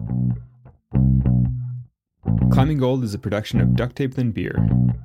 Climbing Gold is a production of Duct Tape Than Beer.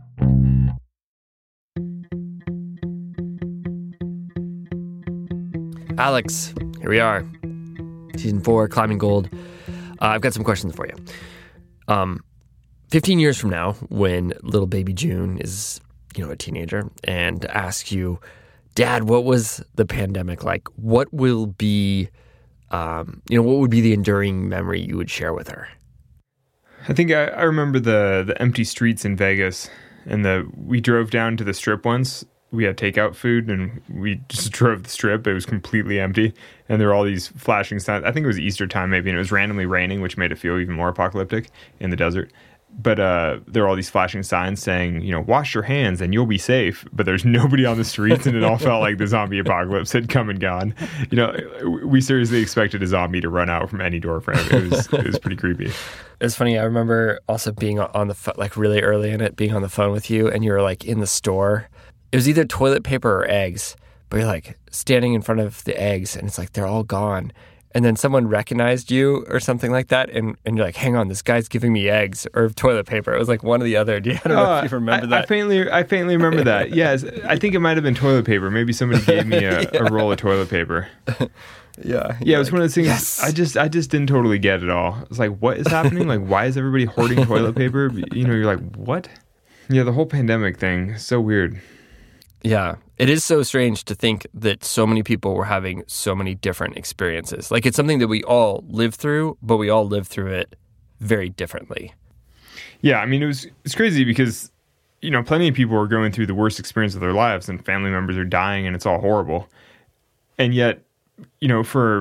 Alex, here we are. Season 4, Climbing Gold. I've got some questions for you. 15 years from now, when little baby June is, a teenager and asks you, Dad, what was the pandemic like? What will be, what would be the enduring memory you would share with her? I think I remember the empty streets in Vegas, and we drove down to the Strip once. We had takeout food, and we just drove the Strip. It was completely empty, and there were all these flashing signs. I think it was Easter time maybe, and it was randomly raining, which made it feel even more apocalyptic in the desert. But there were all these flashing signs saying, wash your hands and you'll be safe. But there's nobody on the streets, and it all felt like the zombie apocalypse had come and gone. We seriously expected a zombie to run out from any door frame. It was pretty creepy. It's funny. I remember also being on the phone, really early in it, being on the phone with you, and you were in the store. It was either toilet paper or eggs, but you're standing in front of the eggs, and it's they're all gone. And then someone recognized you or something like that, and you're like, hang on, this guy's giving me eggs or toilet paper. It was one or the other. I don't know if you remember that. I faintly remember that. Yes, I think it might have been toilet paper. Maybe somebody gave me a roll of toilet paper. Yeah. Yeah, it was one of those things. Yes. I just didn't totally get it all. It's what is happening? Why is everybody hoarding toilet paper? You're like, what? Yeah, the whole pandemic thing is so weird. Yeah, it is so strange to think that so many people were having so many different experiences. It's something that we all live through, but we all live through it very differently. Yeah, it's crazy because, plenty of people are going through the worst experience of their lives, and family members are dying, and it's all horrible. And yet, for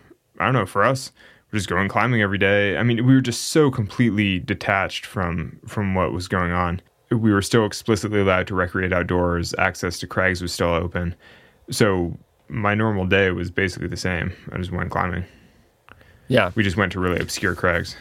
us, we're just going climbing every day. We were just so completely detached from what was going on. We were still explicitly allowed to recreate outdoors. Access to crags was still open. So my normal day was basically the same. I just went climbing. Yeah. We just went to really obscure crags.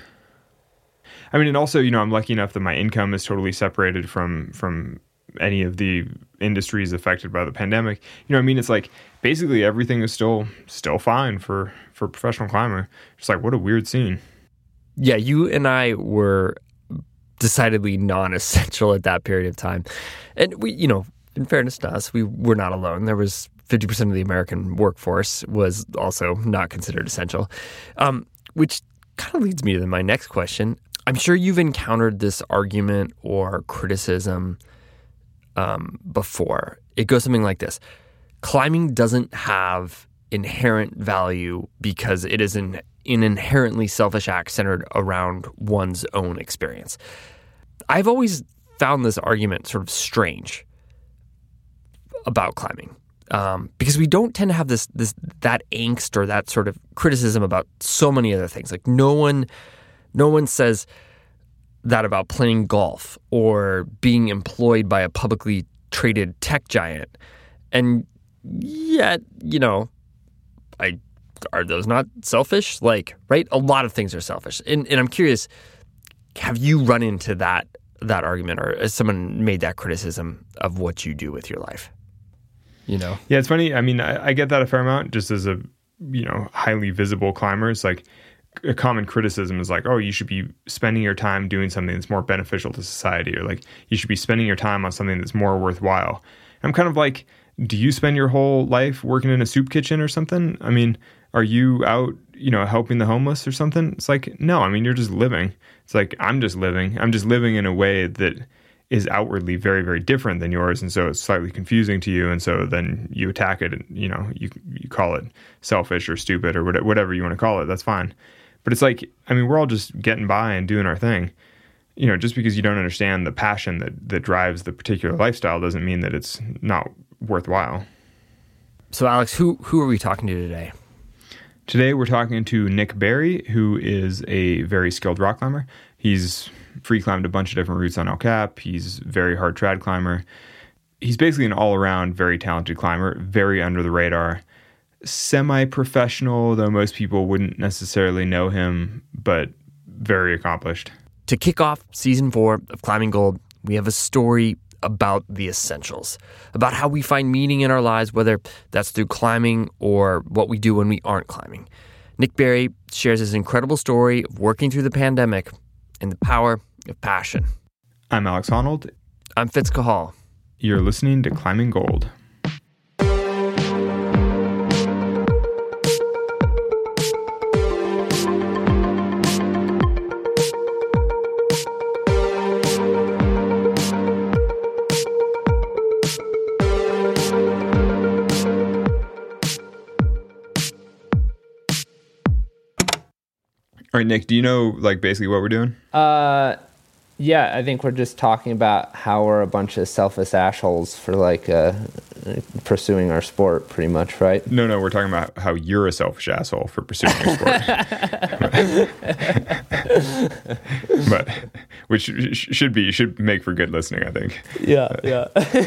And also, I'm lucky enough that my income is totally separated from any of the industries affected by the pandemic. It's basically everything is still fine for a professional climber. Just what a weird scene. Yeah, you and I were decidedly non-essential at that period of time. And we, in fairness to us, we were not alone. There was 50% of the American workforce was also not considered essential, which kind of leads me to my next question. I'm sure you've encountered this argument or criticism before. It goes something like this. Climbing doesn't have inherent value because it is an inherently selfish act centered around one's own experience. I've always found this argument sort of strange about climbing because we don't tend to have that angst or that sort of criticism about so many other things. No one says that about playing golf or being employed by a publicly traded tech giant. And yet, are those not selfish? Right? A lot of things are selfish. And I'm curious, have you run into that argument, or has someone made that criticism of what you do with your life? Yeah, it's funny. I get that a fair amount just as a, highly visible climber. It's a common criticism is oh, you should be spending your time doing something that's more beneficial to society, or you should be spending your time on something that's more worthwhile. I'm kind of do you spend your whole life working in a soup kitchen or something? Are you out, helping the homeless or something? It's no, you're just living. It's I'm just living. I'm just living in a way that is outwardly very, very different than yours. And so it's slightly confusing to you. And so then you attack it and, you call it selfish or stupid or whatever you want to call it. That's fine. But it's we're all just getting by and doing our thing. Just because you don't understand the passion that drives the particular lifestyle doesn't mean that it's not worthwhile. So Alex, who are we talking to today? Today we're talking to Nick Berry, who is a very skilled rock climber. He's free climbed a bunch of different routes on El Cap. He's a very hard trad climber. He's basically an all-around very talented climber, very under the radar, semi-professional, though most people wouldn't necessarily know him, but very accomplished. To kick off season 4 of Climbing Gold, we have a story about the essentials, about how we find meaning in our lives, whether that's through climbing or what we do when we aren't climbing. Nick Berry shares his incredible story of working through the pandemic and the power of passion. I'm Alex Honnold. I'm Fitz Cahall. You're listening to Climbing Gold. All right, Nick, do you know basically what we're doing? Yeah, I think we're just talking about how we're a bunch of selfish assholes for pursuing our sport, pretty much, right? No, we're talking about how you're a selfish asshole for pursuing your sport. But which should make for good listening, I think. Yeah.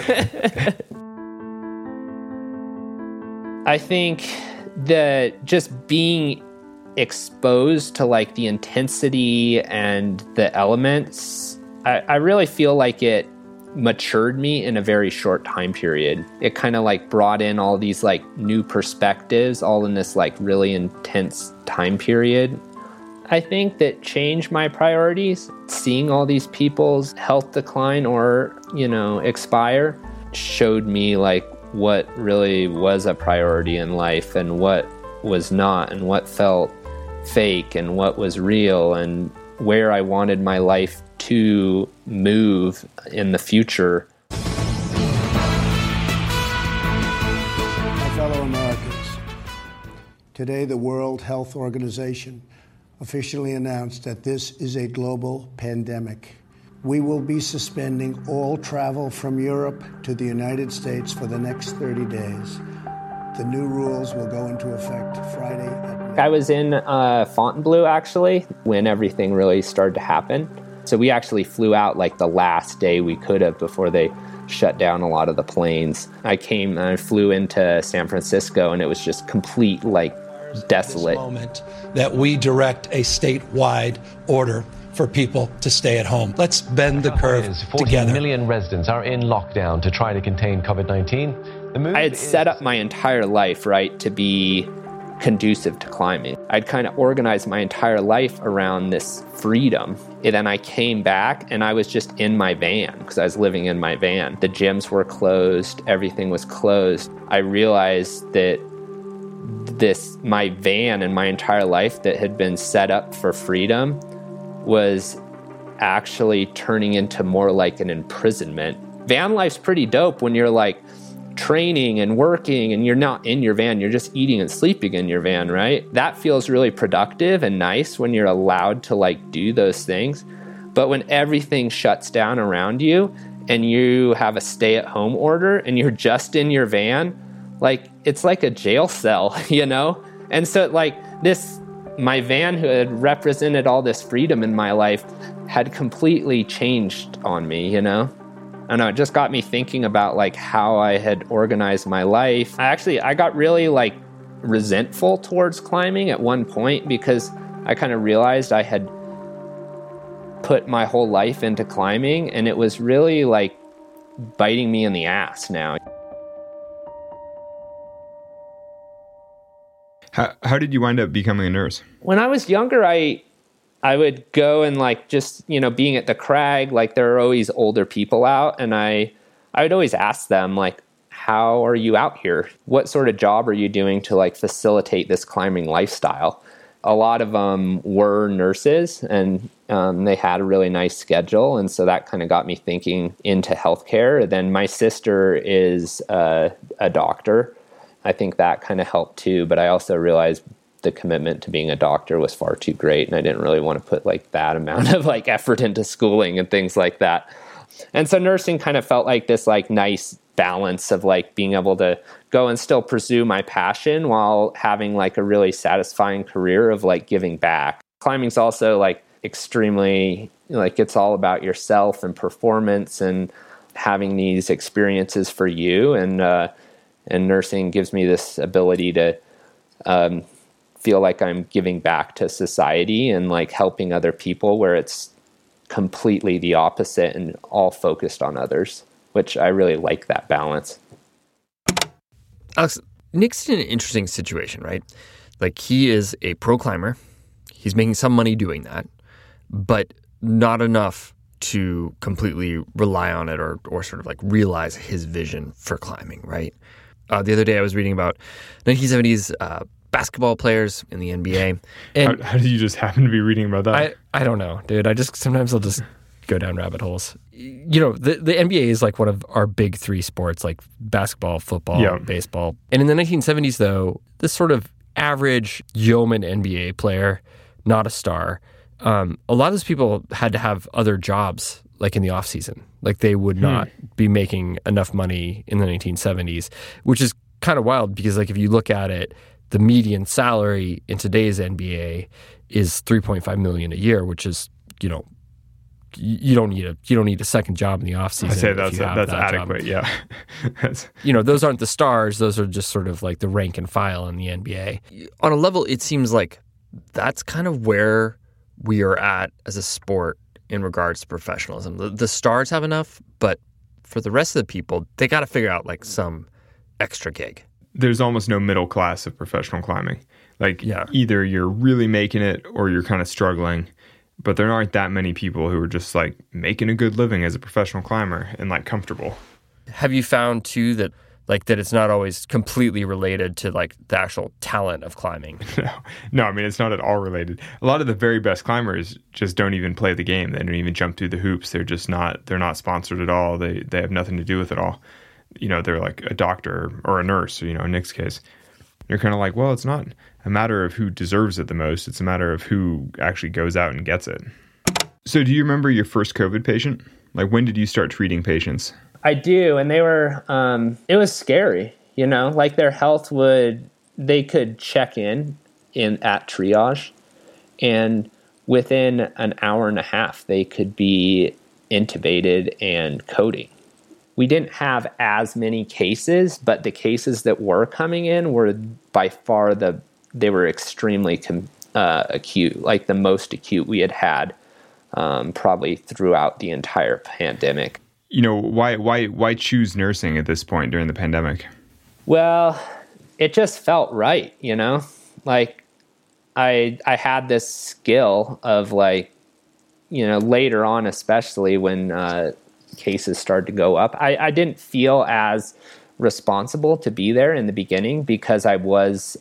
I think that just being exposed to the intensity and the elements, I really feel like it matured me in a very short time period. It kind of brought in all these new perspectives all in this really intense time period. I think that changed my priorities. Seeing all these people's health decline or, expire showed me what really was a priority in life and what was not, and what felt fake and what was real, and where I wanted my life to move in the future. My fellow Americans, today the World Health Organization officially announced that this is a global pandemic. We will be suspending all travel from Europe to the United States for the next 30 days. The new rules will go into effect Friday at night. I was in Fontainebleau, actually, when everything really started to happen. So we actually flew out the last day we could have before they shut down a lot of the planes. I flew into San Francisco, and it was just complete, desolate. This moment that we direct a statewide order for people to stay at home. Let's bend the curve 14 together. million residents are in lockdown to try to contain COVID-19. I had set up my entire life, to be conducive to climbing. I'd kind of organized my entire life around this freedom. And then I came back and I was just in my van because I was living in my van. The gyms were closed. Everything was closed. I realized that my van and my entire life that had been set up for freedom was actually turning into more like an imprisonment. Van life's pretty dope when you're training and working and you're not in your van, you're just eating and sleeping in your van, right? That feels really productive and nice when you're allowed to do those things. But when everything shuts down around you and you have a stay-at-home order and you're just in your van, it's like a jail cell, And so my van, who had represented all this freedom in my life, had completely changed on me, I know, it just got me thinking about how I had organized my life. I got really resentful towards climbing at one point because I kind of realized I had put my whole life into climbing, and it was really biting me in the ass now. How did you wind up becoming a nurse? When I was younger, I would go and just, being at the crag, there are always older people out. And I would always ask them, how are you out here? What sort of job are you doing to facilitate this climbing lifestyle? A lot of them were nurses, and they had a really nice schedule. And so that kind of got me thinking into healthcare. Then my sister is a doctor. I think that kind of helped too. But I also realized the commitment to being a doctor was far too great, and I didn't really want to put that amount of effort into schooling and things like that. And so nursing kind of felt like this nice balance of being able to go and still pursue my passion while having a really satisfying career of giving back. Climbing's also extremely it's all about yourself and performance and having these experiences for you, and nursing gives me this ability to feel like I'm giving back to society and helping other people, where it's completely the opposite and all focused on others, which I really like that balance. Alex, Nick's in an interesting situation, right? Like, he is a pro climber. He's making some money doing that, but not enough to completely rely on it or sort of like realize his vision for climbing, right? The other day I was reading about 1970s basketball players in the NBA. And how did you just happen to be reading about that? I don't know, dude. Sometimes I'll just go down rabbit holes. You know, the NBA is like one of our big three sports, like basketball, football, baseball. And in the 1970s, though, this sort of average yeoman NBA player, not a star, a lot of those people had to have other jobs, like in the off season. Like, they would not be making enough money in the 1970s, which is kind of wild because, like, if you look at it, the median salary in today's NBA is $3.5 million a year, which is, you know, you don't need a second job in the off season. I say that's adequate. Job. Yeah, you know, those aren't the stars; those are just sort of like the rank and file in the NBA. On a level, it seems like that's kind of where we are at as a sport in regards to professionalism. The stars have enough, but for the rest of the people, they got to figure out like some extra gig. There's almost no middle class of professional climbing. Like, either you're really making it or you're kind of struggling. But there aren't that many people who are just like making a good living as a professional climber and like comfortable. Have you found too that it's not always completely related to like the actual talent of climbing? No, I mean, it's not at all related. A lot of the very best climbers just don't even play the game. They don't even jump through the hoops. They're not sponsored at all. They have nothing to do with it all. You know, they're like a doctor or a nurse, you know, in Nick's case. You're kind of like, well, it's not a matter of who deserves it the most. It's a matter of who actually goes out and gets it. So do you remember your first COVID patient? Like, when did you start treating patients? I do. And they were, it was scary, you know, like their health they could check in at triage, and within an hour and a half, they could be intubated and coding. We didn't have as many cases, but the cases that were coming in were by far they were extremely acute, like the most acute we had probably throughout the entire pandemic. You know, why choose nursing at this point during the pandemic? Well, it just felt right, you know? Like, I had this skill of, like, you know, later on, especially when cases started to go up, I didn't feel as responsible to be there in the beginning because I was,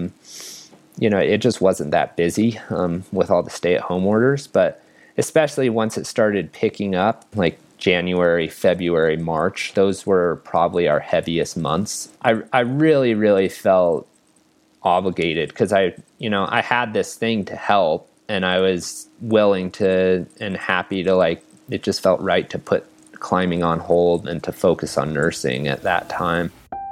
you know, it just wasn't that busy with all the stay-at-home orders. But especially once it started picking up, like January, February, March, those were probably our heaviest months. I really, really felt obligated because I had this thing to help, and I was willing to and happy to, like, it just felt right to put climbing on hold and to focus on nursing at that time.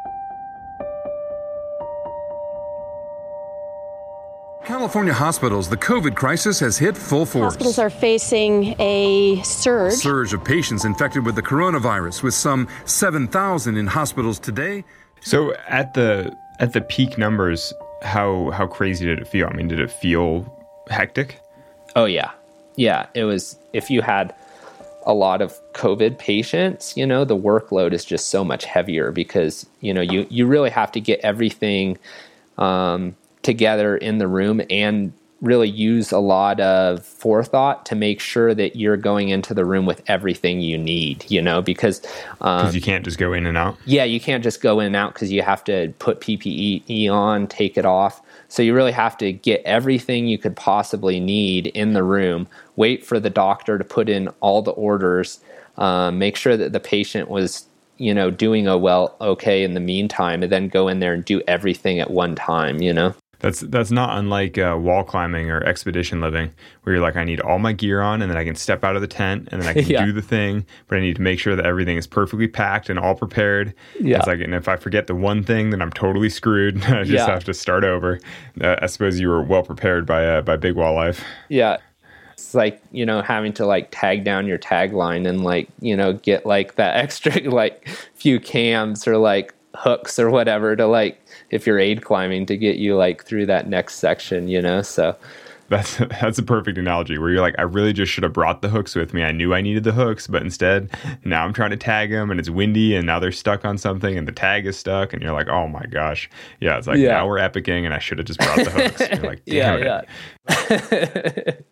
California hospitals, the COVID crisis has hit full force. Hospitals are facing a surge of patients infected with the coronavirus, with some 7,000 in hospitals today. So at the peak numbers, how crazy did it feel? I mean, did it feel hectic? Oh yeah. Yeah, it was. If you had a lot of COVID patients, you know, the workload is just so much heavier because, you know, you really have to get everything together in the room and really use a lot of forethought to make sure that you're going into the room with everything you need, you know, because you can't just go in and out. Yeah, you can't just go in and out because you have to put PPE on, take it off. So you really have to get everything you could possibly need in the room, wait for the doctor to put in all the orders, make sure that the patient was, you know, doing okay in the meantime, and then go in there and do everything at one time, you know? That's not unlike wall climbing or expedition living, where you're like, I need all my gear on, and then I can step out of the tent, and then I can do the thing, but I need to make sure that everything is perfectly packed and all prepared. Yeah. It's like, and if I forget the one thing, then I'm totally screwed. I just have to start over. I suppose you were well prepared by Big Wall life. Yeah. It's like, you know, having to like tag down your tagline and like, you know, get like that extra like few cams or like hooks or whatever to like, if you're aid climbing, to get you like through that next section, you know? So That's a perfect analogy where you're like, I really just should have brought the hooks with me. I knew I needed the hooks, but instead now I'm trying to tag them and it's windy and now they're stuck on something and the tag is stuck and you're like, oh my gosh. Yeah, it's like now we're epicing and I should have just brought the hooks. And you're like, damn it.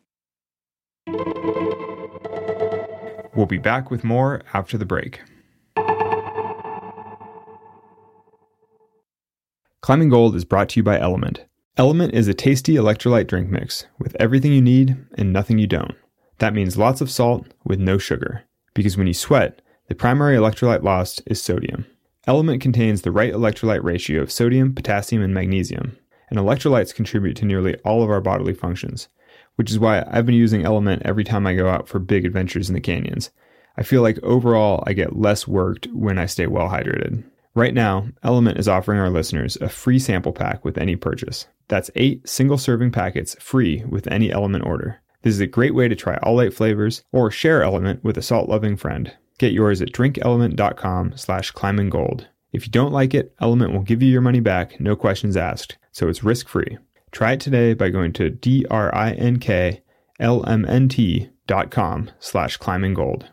We'll be back with more after the break. Climbing Gold is brought to you by Element. Element is a tasty electrolyte drink mix with everything you need and nothing you don't. That means lots of salt with no sugar. Because when you sweat, the primary electrolyte lost is sodium. Element contains the right electrolyte ratio of sodium, potassium, and magnesium. And electrolytes contribute to nearly all of our bodily functions, which is why I've been using Element every time I go out for big adventures in the canyons. I feel like overall I get less worked when I stay well hydrated. Right now, Element is offering our listeners a free sample pack with any purchase. That's 8 single-serving packets free with any Element order. This is a great way to try all 8 flavors or share Element with a salt-loving friend. Get yours at drinkelement.com/climbinggold. If you don't like it, Element will give you your money back, no questions asked, so it's risk-free. Try it today by going to drinklmnt.com/climbinggold.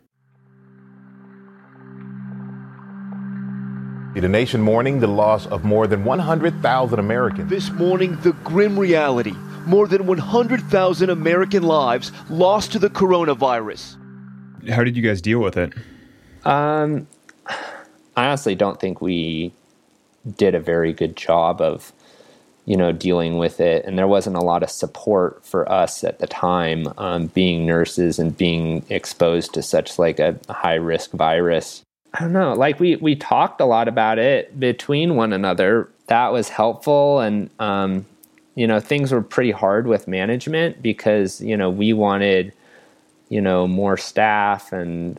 The nation mourning the loss of more than 100,000 Americans. This morning, the grim reality. More than 100,000 American lives lost to the coronavirus. How did you guys deal with it? I honestly don't think we did a very good job of, dealing with it. And there wasn't a lot of support for us at the time, being nurses and being exposed to such like a high-risk virus. I don't know, like we talked a lot about it between one another. That was helpful. And, things were pretty hard with management because, we wanted, more staff and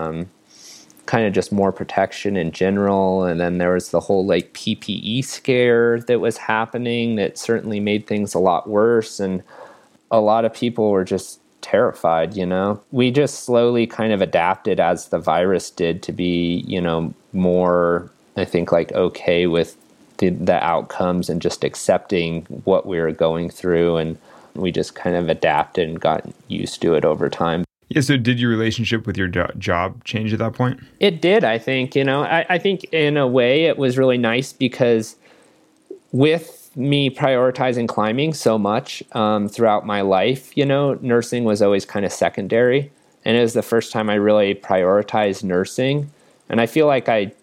kind of just more protection in general. And then there was the whole like PPE scare that was happening that certainly made things a lot worse. And a lot of people were just terrified, We just slowly kind of adapted as the virus did to be, more, I think, like okay with the outcomes and just accepting what we were going through. And we just kind of adapted and got used to it over time. Yeah, so did your relationship with your job change at that point? It did, I think. I think in a way it was really nice because with me prioritizing climbing so much throughout my life, nursing was always kind of secondary. And it was the first time I really prioritized nursing. And I feel like I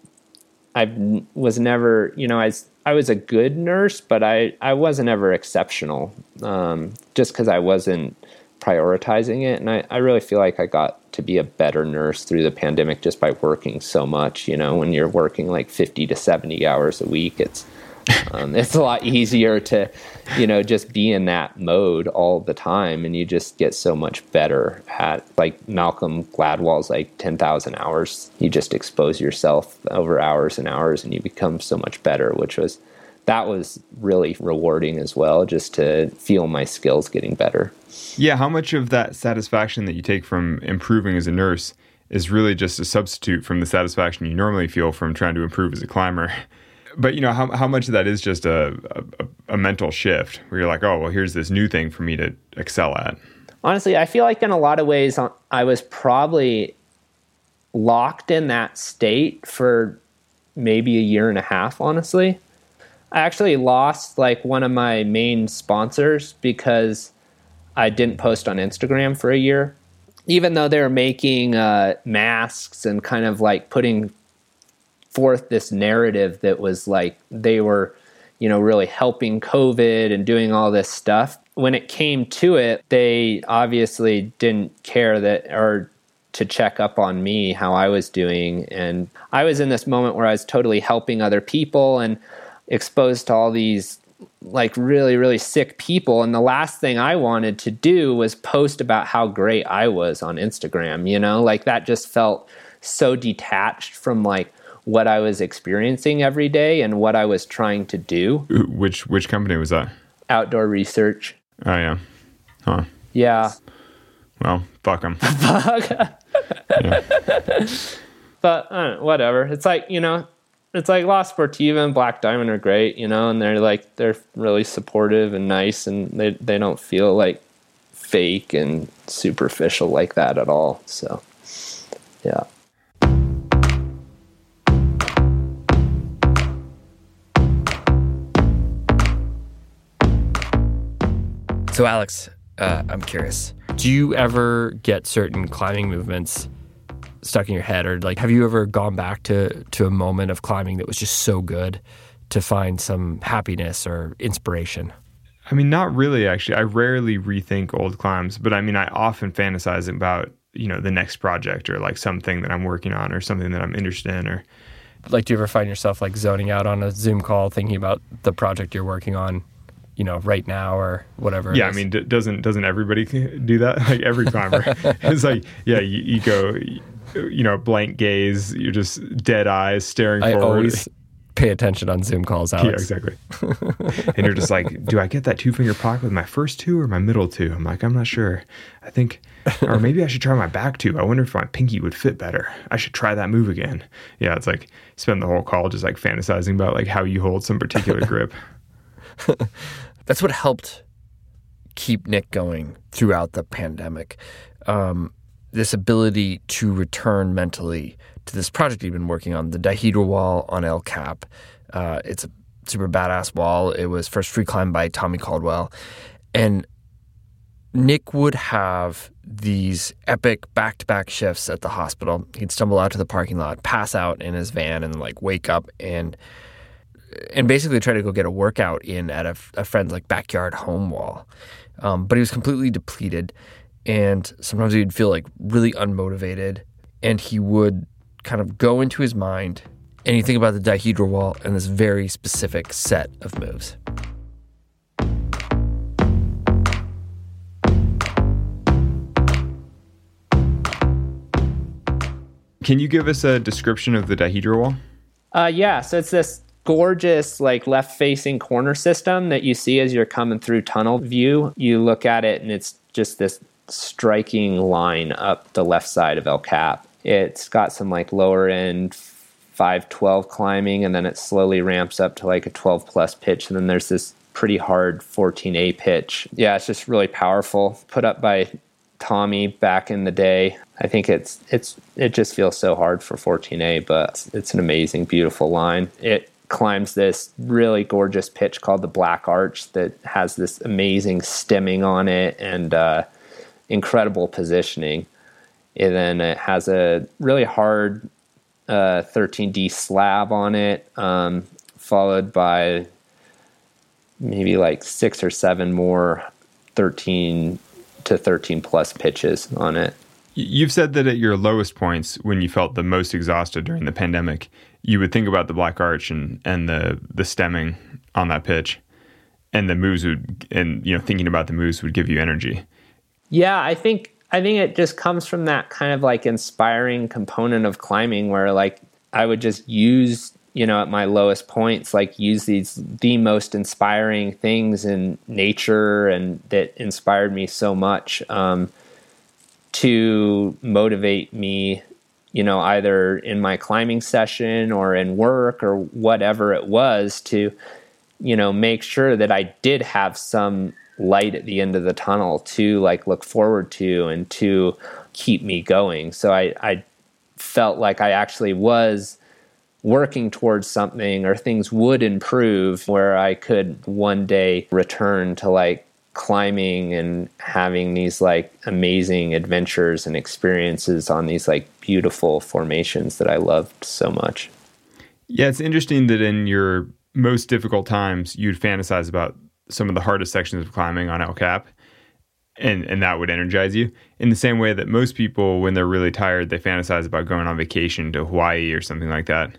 was never, I was a good nurse, but I wasn't ever exceptional just because I wasn't prioritizing it. And I really feel like I got to be a better nurse through the pandemic just by working so much. When you're working like 50 to 70 hours a week, it's a lot easier to, just be in that mode all the time. And you just get so much better at, like Malcolm Gladwell's like 10,000 hours. You just expose yourself over hours and hours and you become so much better, that was really rewarding as well, just to feel my skills getting better. Yeah. How much of that satisfaction that you take from improving as a nurse is really just a substitute from the satisfaction you normally feel from trying to improve as a climber? But, how much of that is just a mental shift where you're like, oh, well, here's this new thing for me to excel at? Honestly, I feel like in a lot of ways, I was probably locked in that state for maybe a year and a half, honestly. I actually lost like one of my main sponsors because I didn't post on Instagram for a year. Even though they were making masks and kind of like putting forth this narrative that was like they were, really helping COVID and doing all this stuff. When it came to it, they obviously didn't care or to check up on me, how I was doing. And I was in this moment where I was totally helping other people and exposed to all these like really, really sick people. And the last thing I wanted to do was post about how great I was on Instagram, like that just felt so detached from like what I was experiencing every day and what I was trying to do. Which company was that? Outdoor Research. Oh, yeah. Huh. Yeah. Well, fuck them. Yeah. But whatever. It's like, it's like La Sportiva and Black Diamond are great, and they're really supportive and nice, and they don't feel like fake and superficial like that at all. So, yeah. So, Alex, I'm curious. Do you ever get certain climbing movements stuck in your head? Or like, have you ever gone back to a moment of climbing that was just so good to find some happiness or inspiration? I mean, not really, actually. I rarely rethink old climbs, but I mean, I often fantasize about, the next project or like something that I'm working on or something that I'm interested in. Or like, do you ever find yourself like zoning out on a Zoom call thinking about the project you're working on, right now or whatever? Yeah, I mean, doesn't everybody do that? Like every climber. It's like, yeah, you go, blank gaze, you're just dead eyes staring forward. I always pay attention on Zoom calls, Alex. Yeah, exactly. And you're just like, do I get that 2-finger pocket with my first two or my middle two? I'm like, I'm not sure. I think, or maybe I should try my back two. I wonder if my pinky would fit better. I should try that move again. Yeah, it's like spend the whole call just like fantasizing about like how you hold some particular grip. That's what helped keep Nick going throughout the pandemic. This ability to return mentally to this project he'd been working on, the dihedral wall on El Cap. It's a super badass wall. It was first free climbed by Tommy Caldwell. And Nick would have these epic back-to-back shifts at the hospital. He'd stumble out to the parking lot, pass out in his van, and like wake up and basically try to go get a workout in at a friend's like backyard home wall. But he was completely depleted, and sometimes he'd feel like really unmotivated, and he would kind of go into his mind and he'd think about the dihedral wall and this very specific set of moves. Can you give us a description of the dihedral wall? Yeah, so it's this gorgeous like left-facing corner system that you see as you're coming through tunnel view. You look at it and it's just this striking line up the left side of El Cap. It's got some like lower end 512 climbing, and then it slowly ramps up to like a 12 plus pitch, and then there's this pretty hard 14A pitch. Yeah, it's just really powerful. Put up by Tommy back in the day. I think it just feels so hard for 14A, but it's an amazing, beautiful line. It climbs this really gorgeous pitch called the Black Arch that has this amazing stemming on it and incredible positioning. And then it has a really hard 13D slab on it, followed by maybe like 6 or 7 more 13 to 13 plus pitches on it. You've said that at your lowest points, when you felt the most exhausted during the pandemic, you would think about the Black Arch and the stemming on that pitch, and the moves thinking about the moves would give you energy. Yeah, I think it just comes from that kind of like inspiring component of climbing where like I would just use, at my lowest points, like use the most inspiring things in nature and that inspired me so much to motivate me, either in my climbing session or in work or whatever it was to, make sure that I did have some light at the end of the tunnel to like look forward to and to keep me going. So I felt like I actually was working towards something, or things would improve where I could one day return to like climbing and having these like amazing adventures and experiences on these like beautiful formations that I loved so much. Yeah, it's interesting that in your most difficult times, you'd fantasize about some of the hardest sections of climbing on El Cap, and that would energize you. In the same way that most people, when they're really tired, they fantasize about going on vacation to Hawaii or something like that.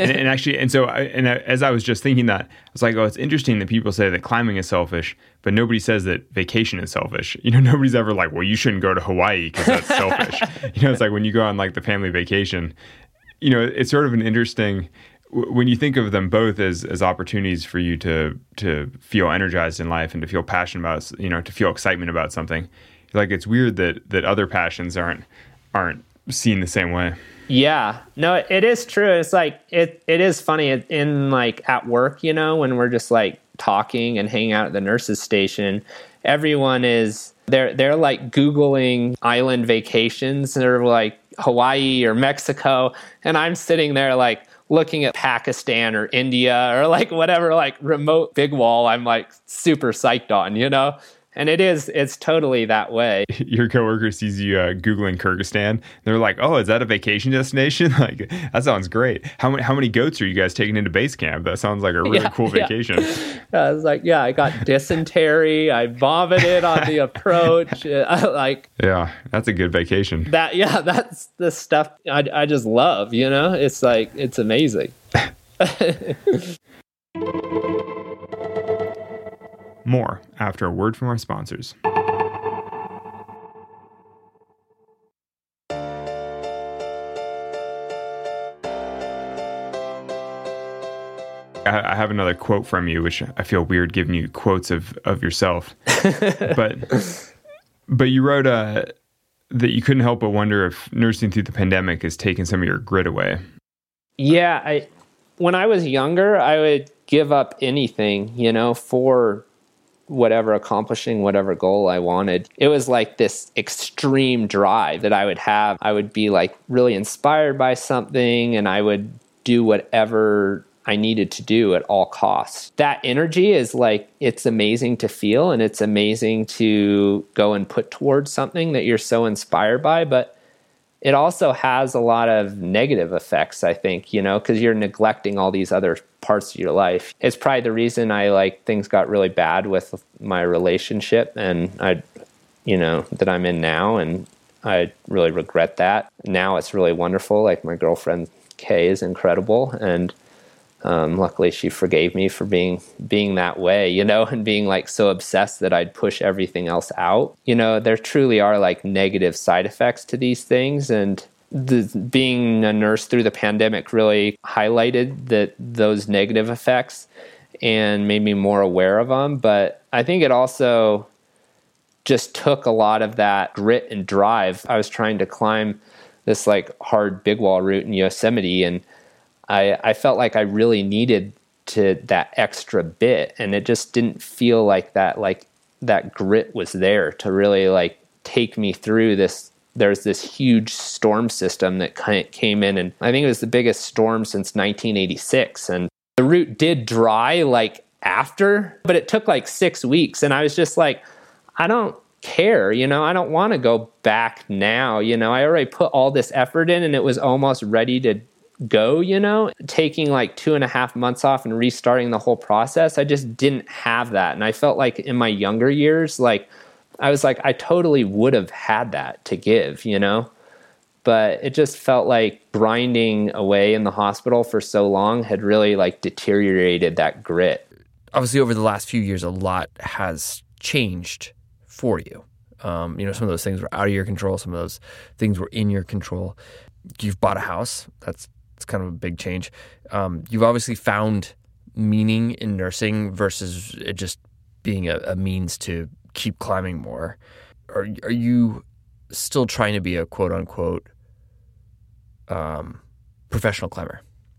As I was just thinking that, I was like, oh, it's interesting that people say that climbing is selfish, but nobody says that vacation is selfish. Nobody's ever like, well, you shouldn't go to Hawaii because that's selfish. It's like when you go on like the family vacation, it's sort of an interesting, when you think of them both as opportunities for you to feel energized in life and to feel passionate about, to feel excitement about something, like it's weird that other passions aren't seen the same way. Yeah, no, it is true. It's like, it is funny in like at work, when we're just like talking and hanging out at the nurses' station, everyone is, They're like Googling island vacations or like Hawaii or Mexico. And I'm sitting there like looking at Pakistan or India or like whatever, like remote big wall I'm like super psyched on, you know? And it's totally that way. Your coworker sees you Googling Kyrgyzstan. They're like, oh, is that a vacation destination? Like, that sounds great. How many goats are you guys taking into base camp? That sounds like a really cool vacation. I was like, I got dysentery. I vomited on the approach. Yeah, that's a good vacation. That's the stuff I just love, you know? It's like, it's amazing. More after a word from our sponsors. I have another quote from you, which I feel weird giving you quotes of yourself. but you wrote that you couldn't help but wonder if nursing through the pandemic has taken some of your grit away. Yeah, when I was younger, I would give up anything, you know, for accomplishing whatever goal I wanted. It was like this extreme drive that I would have. I would be like really inspired by something and I would do whatever I needed to do at all costs. That energy is like, it's amazing to feel and it's amazing to go and put towards something that you're so inspired by, but it also has a lot of negative effects, I think, you know, because you're neglecting all these other parts of your life. It's probably the reason things got really bad with my relationship and that I'm in now. And I really regret that. Now it's really wonderful. Like my girlfriend, Kay, is incredible. And luckily she forgave me for being that way, you know, and being like so obsessed that I'd push everything else out. You know, there truly are like negative side effects to these things. And being a nurse through the pandemic really highlighted those negative effects and made me more aware of them. But I think it also just took a lot of that grit and drive. I was trying to climb this like hard big wall route in Yosemite, and I felt like I really needed that extra bit, and it just didn't feel like that grit was there to really like take me through this. There's this huge storm system that came in, and I think it was the biggest storm since 1986. And the route did dry like after, but it took like 6 weeks. And I was just like, I don't care, you know, I don't want to go back now. You know, I already put all this effort in and it was almost ready to go, you know, taking like 2.5 months off and restarting the whole process. I just didn't have that. And I felt like in my younger years, like I was like, I totally would have had that to give, you know, but it just felt like grinding away in the hospital for so long had really like deteriorated that grit. Obviously, over the last few years, a lot has changed for you. You know, some of those things were out of your control. Some of those things were in your control. You've bought a house. It's kind of a big change. You've obviously found meaning in nursing versus it just being a means to keep climbing more. Are you still trying to be a quote unquote professional climber?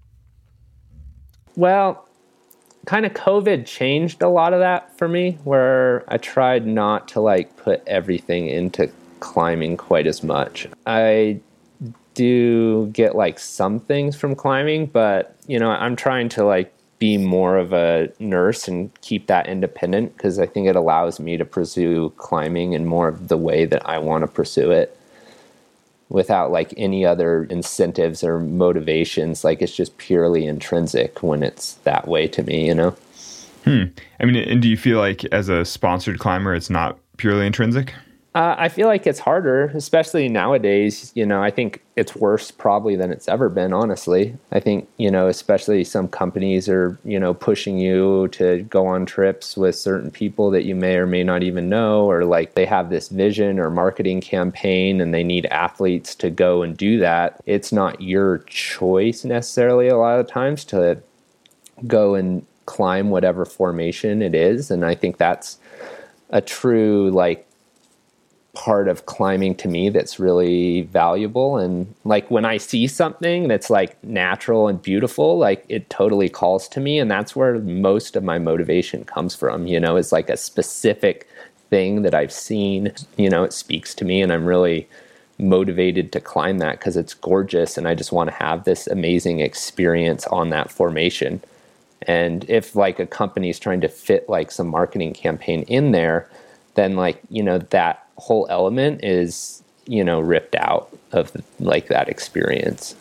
Well, kind of COVID changed a lot of that for me, where I tried not to like put everything into climbing quite as much. I do get like some things from climbing, but you know, I'm trying to like be more of a nurse and keep that independent, because I think it allows me to pursue climbing in more of the way that I want to pursue it without like any other incentives or motivations. Like it's just purely intrinsic when it's that way to me, you know? I mean, and do you feel like as a sponsored climber, it's not purely intrinsic? I feel like it's harder, especially nowadays. You know, I think it's worse probably than it's ever been, honestly. I think, you know, especially some companies are, you know, pushing you to go on trips with certain people that you may or may not even know, or like they have this vision or marketing campaign and they need athletes to go and do that. It's not your choice necessarily a lot of times to go and climb whatever formation it is. And I think that's a true, like, part of climbing to me that's really valuable. And like when I see something that's like natural and beautiful, like it totally calls to me. And that's where most of my motivation comes from, you know, is like a specific thing that I've seen. It speaks to me, and I'm really motivated to climb that because it's gorgeous, and I just want to have this amazing experience on that formation. And if like a company is trying to fit like some marketing campaign in there, then like, that whole element is, ripped out of like that experience.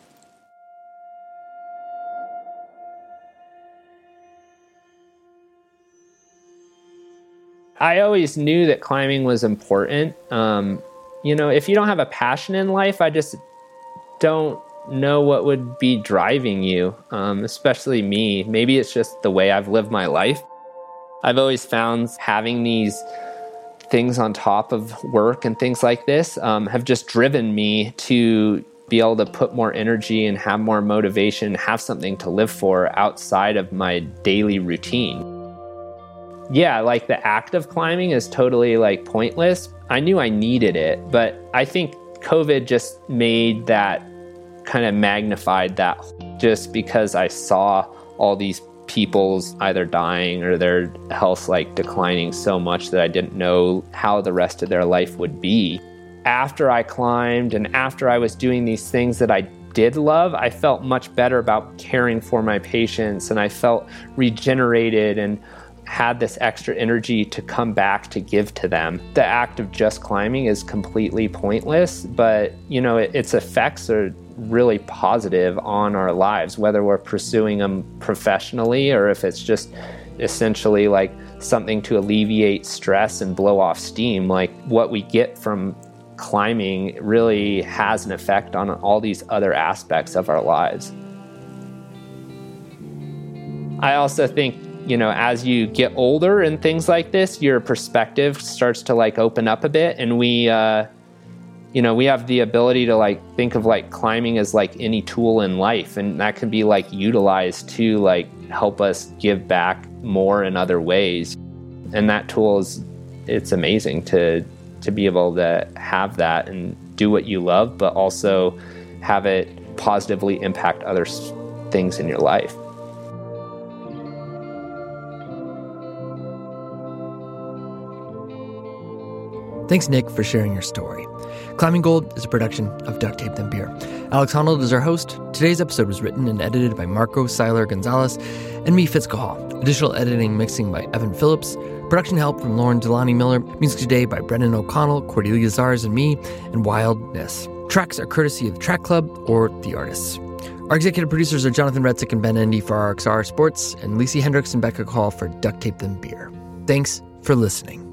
I always knew that climbing was important. If you don't have a passion in life, I just don't know what would be driving you, especially me. Maybe it's just the way I've lived my life. I've always found having these things on top of work and things like this have just driven me to be able to put more energy and have more motivation, have something to live for outside of my daily routine. Yeah, like the act of climbing is totally like pointless. I knew I needed it, but I think COVID just made that, kind of magnified that, just because I saw all these people's either dying or their health like declining so much that I didn't know how the rest of their life would be. After I climbed and after I was doing these things that I did love, I felt much better about caring for my patients, and I felt regenerated and had this extra energy to come back to give to them. The act of just climbing is completely pointless, but its effects are really positive on our lives, whether we're pursuing them professionally or if it's just essentially like something to alleviate stress and blow off steam. Like what we get from climbing really has an effect on all these other aspects of our lives. I also think as you get older and things like this, your perspective starts to like open up a bit, and we have the ability to like think of like climbing as like any tool in life, and that can be like utilized to like help us give back more in other ways. And that tool it's amazing to be able to have that and do what you love, but also have it positively impact other things in your life. Thanks, Nick, for sharing your story. Climbing Gold is a production of Duct Tape Then Beer. Alex Honnold is our host. Today's episode was written and edited by Marco Seiler Gonzalez and me, Fitz Cahall. Additional editing mixing by Evan Phillips. Production help from Lauren Delani Miller. Music today by Brendan O'Connell, Cordelia Zars, and me, and Wildness. Tracks are courtesy of Track Club or The Artists. Our executive producers are Jonathan Retzik and Ben Endy for RXR Sports, and Lacey Hendricks and Becca Call for Duct Tape Then Beer. Thanks for listening.